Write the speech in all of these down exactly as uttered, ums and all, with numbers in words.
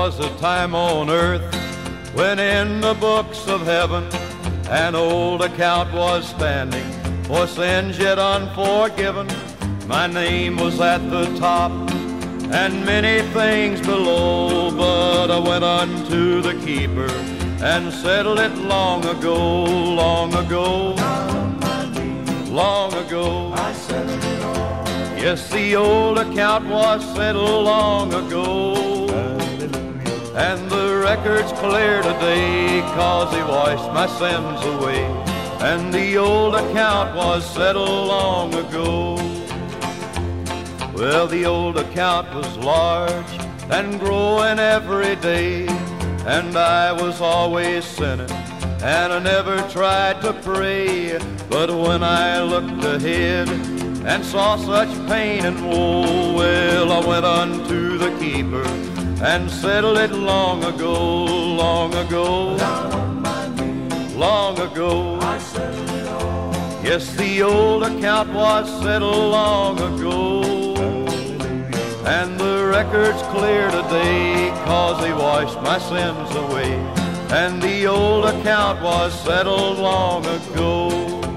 was a time on earth when in the books of heaven an old account was standing for sins yet unforgiven. My name was at the top and many things below, but I went unto the keeper and settled it long ago, long ago, long ago. I settled it all. Yes, the old account was settled long ago. Hallelujah. And the record's clear today, 'cause he washed my sins away. And the old account was settled long ago. Well, the old account was large and growing every day, and I was always sinning, and I never tried to pray. But when I looked ahead and saw such pain and woe, well, I went unto the keeper and settled it long ago, long ago, long ago. I settled it all. Yes, the old account was settled long ago. And the record's clear today, 'cause he washed my sins away. And the old account was settled long ago.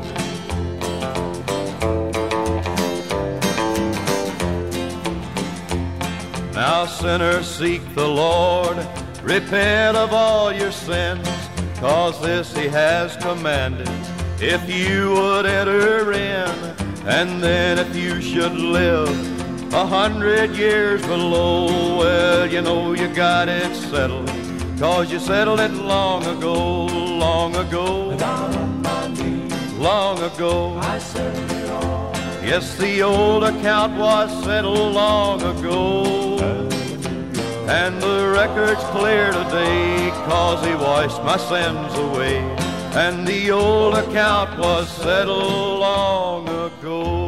Now sinners, seek the Lord, repent of all your sins, 'cause this he has commanded, if you would enter in. And then if you should live a hundred years below, well, you know you got it settled, 'cause you settled it long ago, long ago, long ago. I settled it all. Yes, the old account was settled long ago. And the record's clear today, 'cause he washed my sins away. And the old account was settled long ago.